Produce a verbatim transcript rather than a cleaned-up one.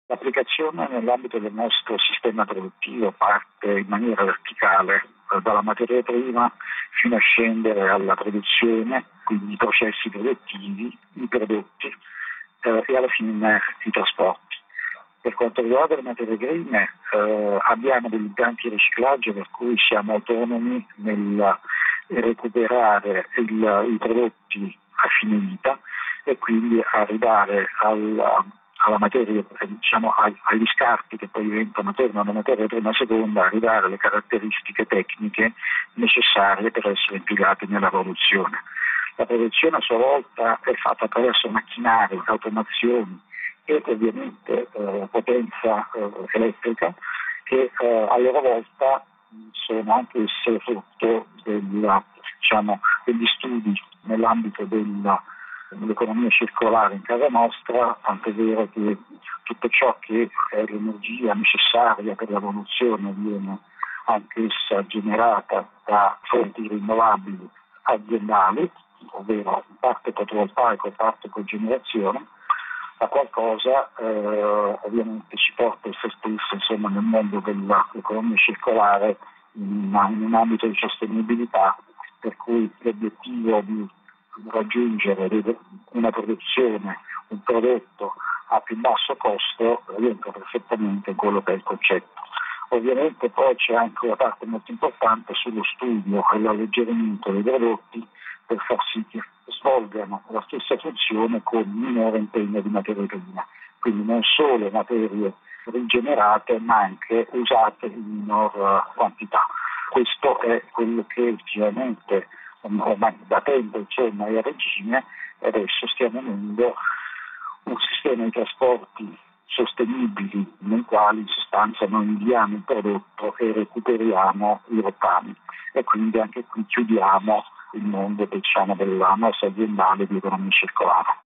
L'applicazione nell'ambito del nostro sistema produttivo parte in maniera verticale eh, dalla materia prima fino a scendere alla produzione, quindi i processi produttivi, i prodotti eh, e alla fine i trasporti. Per quanto riguarda le materie prime eh, abbiamo degli impianti di riciclaggio per cui siamo autonomi nel recuperare il, i prodotti a fine vita e quindi arrivare al alla materia, diciamo agli scarti che poi diventano tornano materia prima seconda, arrivare alle caratteristiche tecniche necessarie per essere impiegate nella produzione. La produzione a sua volta è fatta attraverso macchinari, automazioni e ovviamente eh, potenza eh, elettrica che eh, a loro volta sono anche esse frutto della, diciamo, degli studi nell'ambito della l'economia circolare in casa nostra, tant'è vero che tutto ciò che è l'energia necessaria per l'evoluzione viene anch'essa generata da fonti rinnovabili aziendali, ovvero parte fotovoltaico e parte cogenerazione, a qualcosa eh, ovviamente ci porta essa stessa insomma, nel mondo dell'economia circolare in, in un ambito di sostenibilità, per cui l'obiettivo di raggiungere una produzione, un prodotto a più basso costo rientra perfettamente in quello che è il concetto. Ovviamente poi c'è anche una parte molto importante sullo studio e l'alleggerimento dei prodotti per far sì che svolgano la stessa funzione con minore impegno di materie prime, quindi non solo materie rigenerate ma anche usate in minor quantità. Questo è quello che effettivamente ormai da tempo insomma è a regime e adesso stiamo avendo un sistema di trasporti sostenibili nei quali in sostanza noi inviamo il prodotto e recuperiamo i rottami e quindi anche qui chiudiamo il mondo diciamo della nostra aziendale di economia circolare.